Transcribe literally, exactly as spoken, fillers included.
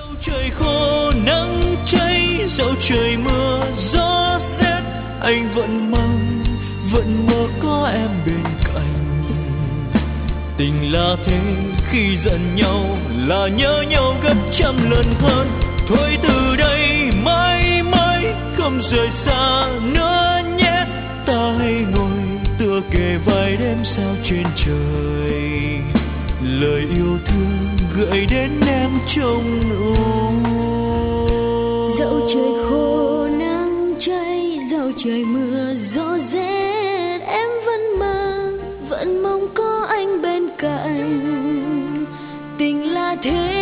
Trời khô nắng cháy, dẫu trời mưa gió rét, anh vẫn mong vẫn mơ có em bên cạnh. Tình là thế, khi giận nhau là nhớ nhau gấp trăm lần hơn. Thôi từ đây mãi mãi không rời xa nữa nhé. Ta hãy ngồi tựa kề vai đêm sao trên trời, lời yêu thương gửi đến em trong nụ. Dẫu trời khô nắng cháy, dẫu trời mưa gió rét, em vẫn mơ vẫn mong có anh bên cạnh. Tình là thế,